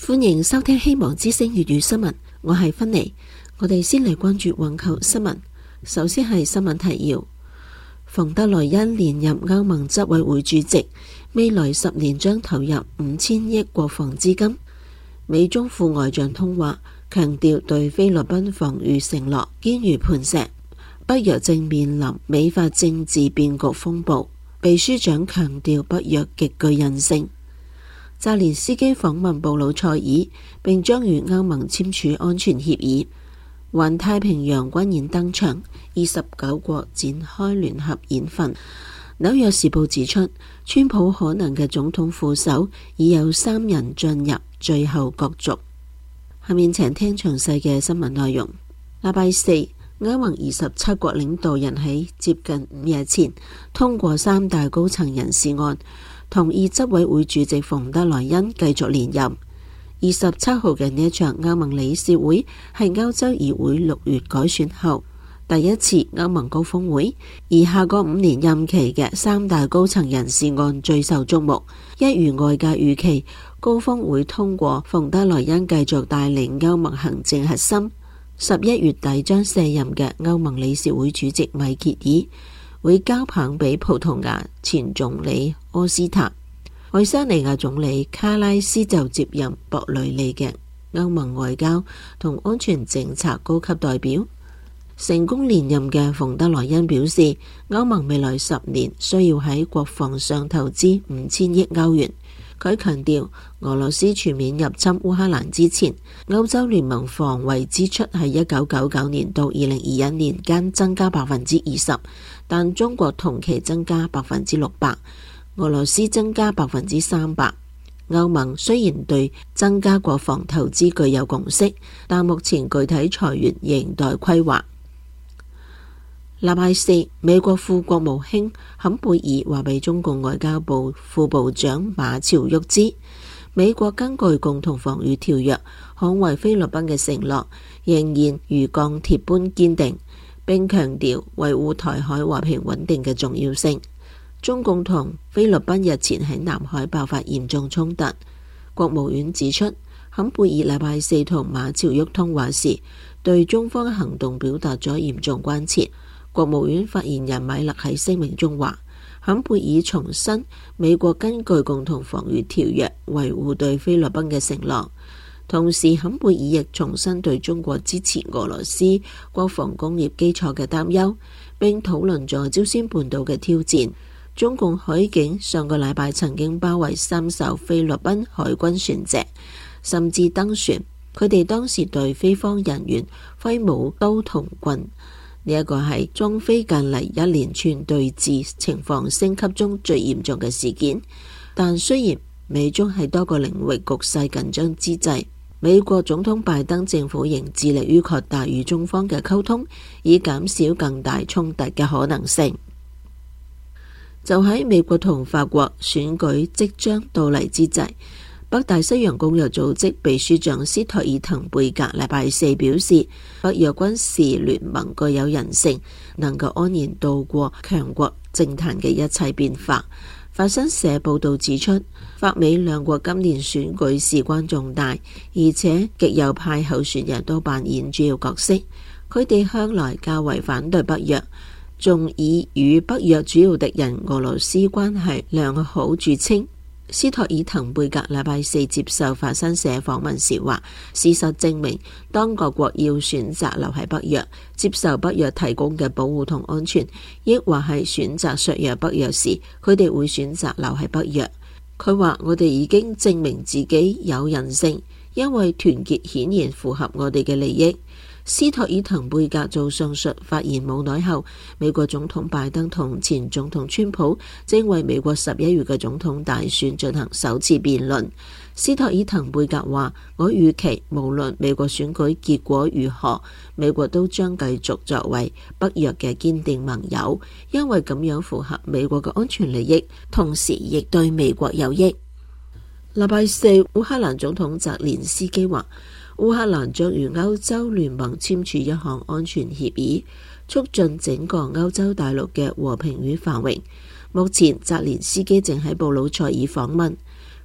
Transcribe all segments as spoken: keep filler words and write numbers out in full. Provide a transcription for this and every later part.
歡迎收聽希望之聲粵語新聞，我係芬妮。我哋先嚟關注環球新聞。首先係新聞提要：馮德萊恩連任歐盟執委會主席，未來十年將投入五千億國防資金。美中副外長通話，強調對菲律賓防禦承諾堅如磐石。北約正面臨美法政治變局風暴，秘書長強調北約極具韌性。澤連斯基訪問布魯塞爾，並將與歐盟簽署安全協議。環太平洋軍演登場，二十九國展開聯合演訓。紐約時報指出，川普可能嘅總統副手已有三人進入最後角逐。下面請聽詳細嘅新聞內容。禮拜四，歐盟二十七國領導人喺接近五日前通過三大高層人事案，同意執委會主席馮德萊恩繼續連任。二十七號嘅呢一場歐盟理事會係歐洲議會六月改選後第一次歐盟高峰會，而下個五年任期嘅三大高層人事案最受矚目。一如外界預期，高峰會通過馮德萊恩繼續帶領歐盟行政核心。十一月底將卸任嘅歐盟理事會主席米歇爾會交棒俾葡萄牙前總理柯斯塔，愛沙尼亞總理卡拉斯就接任博雷利嘅歐盟外交同安全政策高級代表。成功連任嘅馮德萊恩表示，歐盟未來十年需要喺國防上投資五千億歐元。佢強調，俄羅斯全面入侵烏克蘭之前，歐洲聯盟防衛支出喺一九九九年到二零二一年間增加百分之二十，但中國同期增加百分之六百，俄羅斯增加百分之三百。歐盟雖然對增加國防投資具有共識，但目前具體財源仍待規劃。禮拜四，美國副國務卿坎貝爾話俾中共外交部副部長馬朝旭知，美國根據共同防禦條約捍衛菲律賓嘅承諾仍然如鋼鐵般堅定，並強調維護台海和平穩定嘅重要性。中共同菲律賓日前喺南海爆發嚴重衝突，國務院指出，坎貝爾禮拜四同馬朝旭通話時，對中方嘅行動表達咗嚴重關切。國務院發言人米勒喺聲明中話，坎貝爾重申美國根據共同防禦條約維護對菲律賓嘅承諾，同時坎貝爾亦重申對中國支持俄羅斯國防工業基礎嘅擔憂，並討論咗朝鮮半島嘅挑戰。中共海警上個禮拜曾經包圍三艘菲律賓海軍船隻，甚至登船，佢哋當時對菲方人員揮舞刀同棍。呢一個係中菲近嚟一連串對峙情況升級中最嚴重嘅事件。但雖然美中喺多個領域局勢緊張之際，美國總統拜登政府仍致力於擴大與中方嘅溝通，以減少更大衝突嘅可能性。就喺美國同法國選舉即將到嚟之際，北大西洋公約組織秘書長斯托爾滕貝格禮拜四表示，北約軍事聯盟具有韌性，能夠安然度過強國政壇嘅一切變化。法新社報道指出，法美兩國今年選舉事關重大，而且極右派候選人都扮演主要角色，佢哋向來較為反對北約，仲以與北約主要敵人俄羅斯關係良好著稱。斯托爾滕貝格禮拜四接受法新社訪問時話，事實證明，當各國要選擇留喺北約，接受北約提供嘅保護同安全，抑或係選擇削弱北約時，佢哋會選擇留喺北約。佢話，我哋已經證明自己有韌性，因為團結顯然符合我哋嘅利益。斯托爾滕貝格做上述發言冇耐後，美國總統拜登同前總統川普正為美國十一月嘅總統大選進行首次辯論。斯托爾滕貝格話，我預期無論美國選舉結果如何，美國都將繼續作為北約嘅堅定盟友，因為咁樣符合美國嘅安全利益，同時亦對美國有益。禮拜四，烏克蘭總統澤連斯基話，烏克蘭將與歐洲聯盟簽署一項安全協議，促進整個歐洲大陸嘅和平與繁榮。目前澤連斯基正喺布魯塞爾訪問，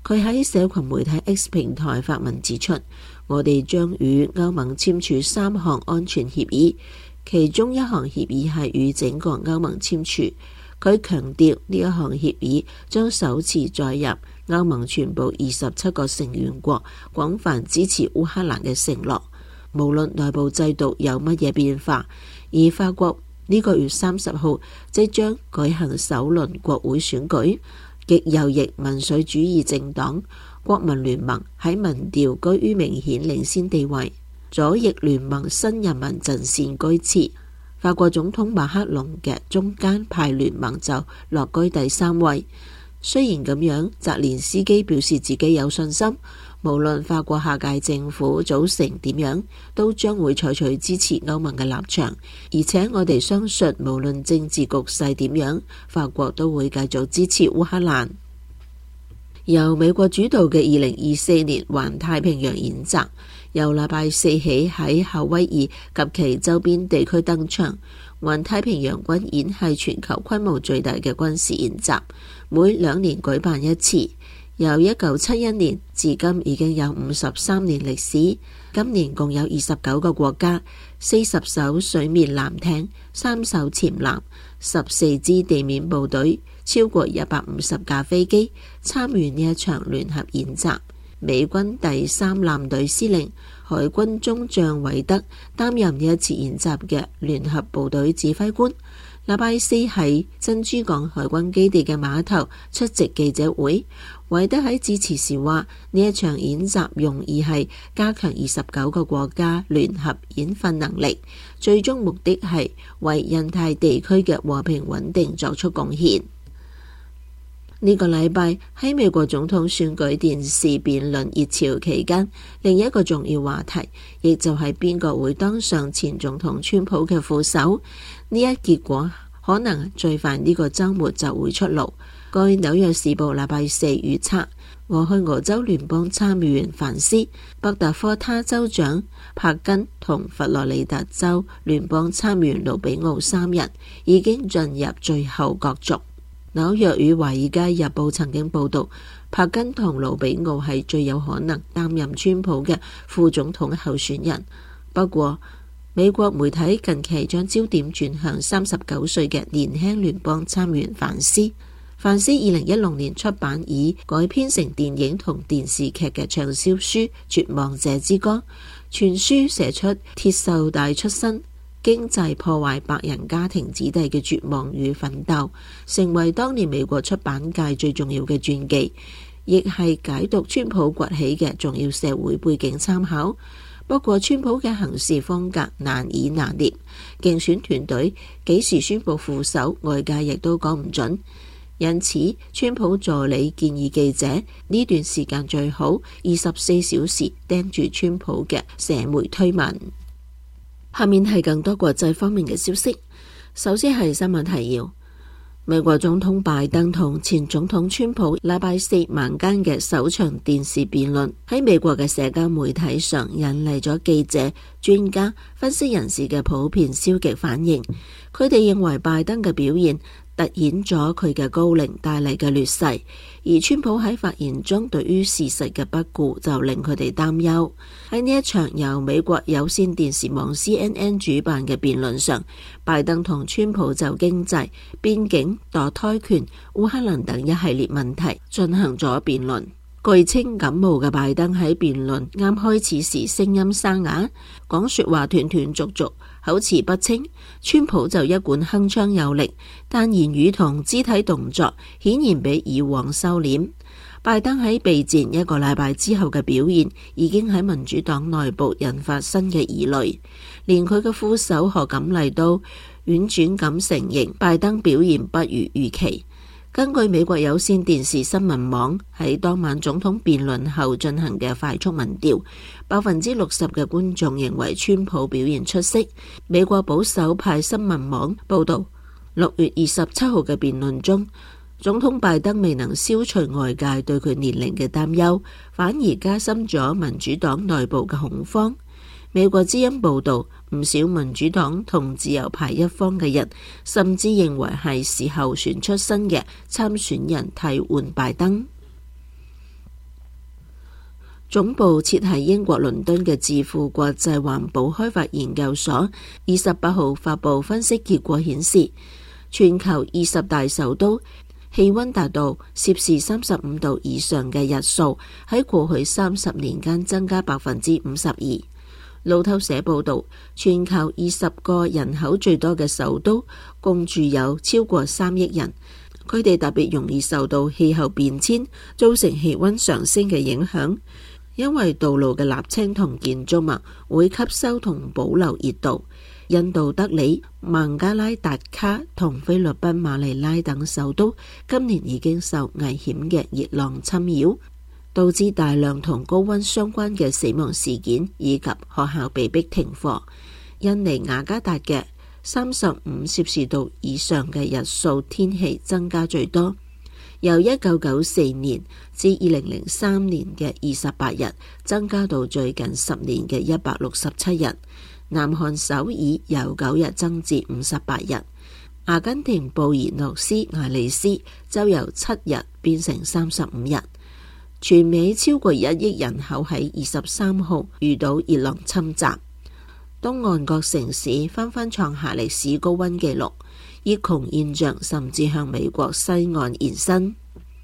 佢喺社群媒體 X 平台發文指出，我哋將與歐盟簽署三項安全協議，其中一項協議係與整個歐盟簽署。佢強調呢一項協議將首次載入歐盟全部二十七個成員國廣泛支持烏克蘭嘅承諾，無論內部制度有乜嘢變化。而法國呢個月三十號即將舉行首輪國會選舉，極右翼民粹主義政黨國民聯盟喺民調居於明顯領先地位，左翼聯盟新人民陣線居次。法國總統馬克龍嘅中間派聯盟就落居第三位。雖然咁樣，澤連斯基表示自己有信心，無論法國下屆政府組成點樣，都將會採取支持歐盟嘅立場。而且我哋相信，無論政治局勢點樣，法國都會繼續支持烏克蘭。由美國主導嘅二零二四年環太平洋演習，由禮拜四起喺夏威夷及其周邊地區登場。環太平洋軍演係全球規模最大嘅軍事演習，每兩年舉辦一次。由一九七一年至今已經有五十三年歷史。今年共有二十九個國家、四十艘水面艦艇、三艘潛艦、十四支地面部隊、超過一百五十架飛機參與呢一場聯合演習。美軍第三艦隊司令、海軍中將韋德擔任呢一次演習嘅聯合部隊指揮官。禮拜四喺珍珠港海軍基地嘅碼頭出席記者會，韋德喺致辭時話：呢一場演習用意係加強二十九個國家聯合演訓能力，最終目的係為印太地區嘅和平穩定作出貢獻。呢個禮拜喺美國總統選舉電視辯論熱潮期間，另一個重要話題，亦就係邊個會當上前總統川普嘅副手。呢一結果可能最快呢個週末就會出爐。據紐約時報禮拜四預測，俄亥俄州聯邦參議員范斯、北達科他州長帕根同佛羅里達州聯邦參議員盧比奧三人已經進入最後角逐。紐約與華爾街日報曾經報道，帕根同盧比奧係最有可能擔任川普嘅副總統候選人。不過，美國媒體近期將焦點轉向三十九歲嘅年輕聯邦參議員范斯。范斯二零一六年出版以改編成電影同電視劇嘅暢銷書《絕望者之歌》，全書寫出鐵鏽帶出身、經濟破壞白人家庭子弟嘅絕望與奮鬥，成為當年美國出版界最重要嘅傳記，亦係解讀川普崛起嘅重要社會背景參考。不過，川普嘅行事風格難以拿捏，競選團隊幾時宣布副手，外界亦都講唔準。因此，川普助理建議記者呢段時間最好二十四小時盯住川普嘅社媒推文。下面係更多國際方面嘅消息。首先係新聞提要：美國總統拜登同前總統川普禮拜四晚間嘅首場電視辯論喺美國嘅社交媒體上引嚟咗記者、專家、分析人士嘅普遍消極反應。佢哋認為拜登嘅表現突顯咗佢嘅高齡帶嚟嘅劣勢，而川普喺發言中對於事實嘅不顧就令佢哋擔憂。喺呢一場由美國有線電視網 C N N 主辦嘅辯論上，拜登同川普就經濟、邊境、墮胎權、烏克蘭等一系列問題進行咗辯論。據稱感冒嘅拜登喺辯論啱開始時聲音沙啞，講說話斷斷續續，口齒不清。川普就一貫鏗鏘有力，但言語同肢體動作顯然比以往收斂。拜登喺備戰一個禮拜之後嘅表現，已經喺民主黨內部引發新嘅疑慮，連佢嘅副手賀錦麗都婉轉咁承認拜登表現不如預期。根據美國有線電視新聞網喺當晚總統辯論後進行嘅快速民調，百分之六十嘅觀眾認為川普表現出色。美國保守派新聞網報道，六月二十七號嘅辯論中，總統拜登未能消除外界對佢年齡嘅擔憂，反而加深咗民主黨內部嘅恐慌。美國之音報道，唔少民主黨同自由派一方嘅人甚至認為係時候選出新嘅參選人替換拜登。 總部設喺英國倫敦嘅智庫國際環保開發研究所二十八號發布分析結果顯示，全球二十大首都氣溫達到攝氏三十五度以上嘅日數喺過去三十年間增加百分之五十二。路透社報道，全球二十個人口最多嘅首都共住有超過三億人，佢哋特別容易受到氣候變遷造成氣溫上升嘅影響。因為道路嘅瀝青同建築物會吸收同保留熱度，印度德里、孟加拉達卡同菲律賓馬尼拉等首都今年已經受危險嘅熱浪侵擾，導致大量同高溫相關嘅死亡事件，以及學校被迫停課。印尼雅加達嘅三十五攝氏度以上嘅日數天氣增加最多，由一九九四年至二零零三年嘅二十八日增加到最近十年嘅一百六十七日。南韓首爾由九日增至五十八日，阿根廷布宜諾斯艾利斯就由七日變成三十五日。全美超過一億人口喺二十三號遇到熱浪侵襲，東岸各城市紛紛創下歷史高溫紀錄，熱窮現象甚至向美國西岸延伸。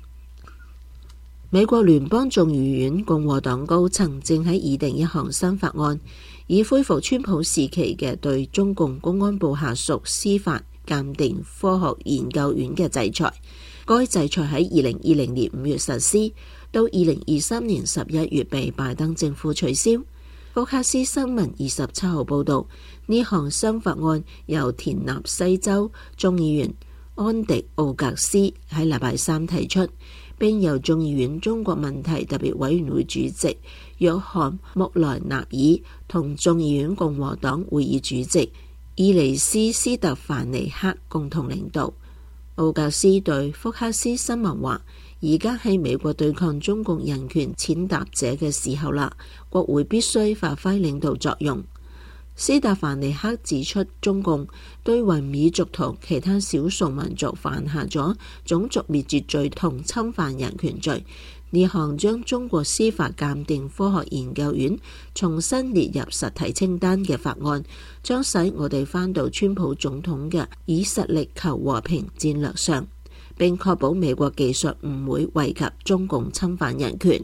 美國聯邦眾議院共和黨高層正喺擬定一項新法案，以恢復川普時期嘅對中共公安部下屬司法鑑定科學研究院嘅制裁。該制裁喺二零二零年五月實施，到二零二三年十一月被拜登政府取消。福克斯新聞二十七號報道，呢項新法案由田納西州眾議員安迪奧格斯喺禮拜三提出，並由眾議院中國問題特別委員會主席約翰穆萊納爾同眾議院共和黨會議主席伊尼斯斯特凡尼克共同領導。奧格斯對福克斯新聞話，而家係美國對抗中共人權踐踏者嘅時候啦，國會必須發揮領導作用。斯特凡尼克指出，中共對維吾爾族同其他少數民族犯下咗種族滅絕罪同侵犯人權罪。呢項將中國司法鑑定科學研究院重新列入實體清單嘅法案，將使我哋返到川普總統嘅以實力求和平戰略上，並確保美國技術唔會惠及中共侵犯人權。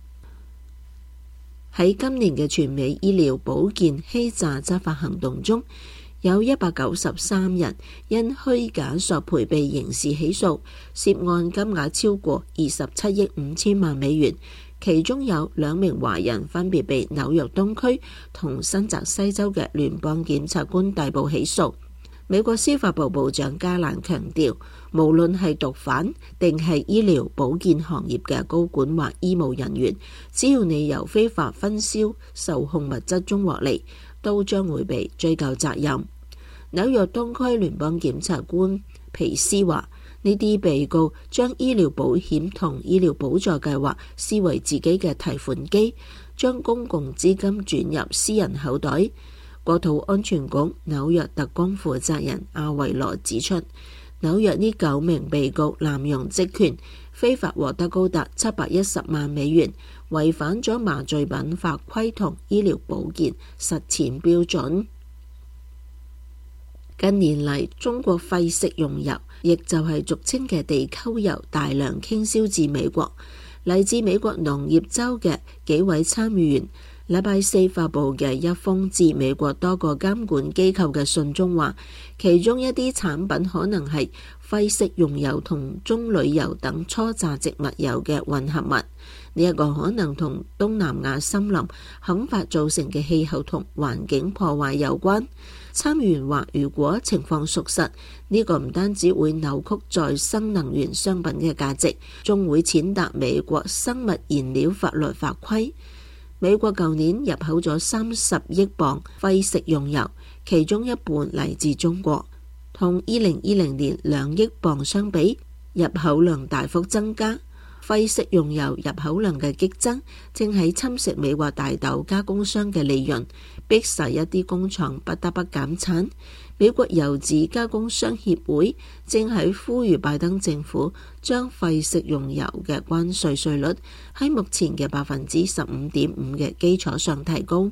喺今年嘅全美醫療保健欺詐執法行動中，有一百九十三人因虛假索賠被刑事起訴，涉案金額超過二十七億五千萬美元。其中有兩名華人分別被紐約東區同新澤西州嘅聯邦檢察官逮捕起訴。美國司法部部長加蘭強調，無論係毒販定係醫療保健行業嘅高管或醫務人員，只要你由非法分銷受控物質中獲利，都將會被追究責任。紐約東區聯邦檢察官皮斯話，呢啲被告將醫療保險同醫療補助計劃視為自己嘅提款機，將公共資金轉入私人口袋。國土安全局紐約特工負責人阿維羅指出，紐約呢九名被告濫用職權，非法獲得高達七百一十萬美元，違反咗麻醉品法規同醫療保健實踐標準。近年嚟，中國廢食用油，亦就係俗稱嘅地溝油，大量傾銷至美國。嚟自美國農業州嘅幾位參議員禮拜四發佈嘅一封致美國多個監管機構嘅信中話，其中一啲產品可能係廢食用油同棕櫚油等初榨植物油嘅混合物。呢、這、一個可能同東南亞森林砍伐造成嘅氣候同環境破壞有關。參議員話，如果情況屬實，呢、這個唔單止會扭曲再生能源商品嘅價值，仲會踐踏美國生物燃料法律法規。美國舊年入口咗三十億磅廢食用油，其中一半嚟自中國，同二零二零年兩億磅相比，入口量大幅增加。廢食用油入口量嘅激增，正喺侵蝕美國大豆加工商嘅利潤，迫使一啲工廠不得不減產。 美國油脂加工商協會正喺呼籲拜登政府將廢食用油嘅關稅稅率喺目前嘅百分之十五點五嘅基礎上提高。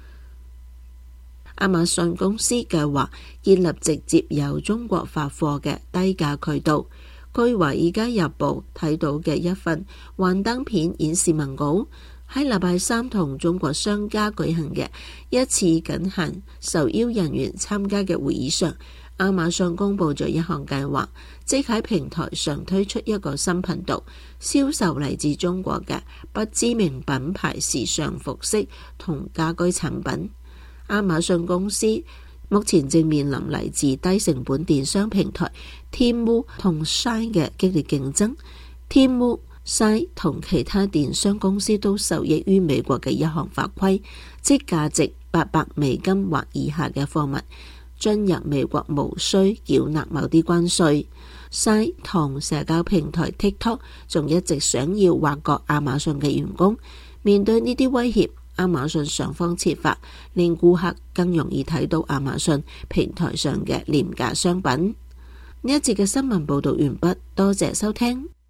亞馬遜公司計劃建立直接由中國發貨嘅低價渠道。據《華爾街日報》睇到嘅一份幻燈片演示文稿，喺禮拜三同中國商家舉行嘅一次僅限受邀人員參加嘅會議上，亞馬遜公布咗一項計劃，即喺平台上推出一個新頻道，銷售嚟自中國嘅不知名品牌時尚服飾同家居產品。亞馬遜公司目前正面臨嚟自低成本電商平台 Temu 同 Shine 嘅激烈競爭。Temu、Shine 同其他電商公司都受益於美國嘅一項法規，即價值八百美金或以下嘅貨物進入美國無需繳納某啲關稅。Shine 同社交平台 TikTok 仲一直想要挖角亞馬遜嘅員工。面對呢啲威脅，亞馬遜上方設法令顧客更容易睇到亞馬遜平台上嘅廉價商品。呢一節嘅新聞報道完畢，多謝收聽。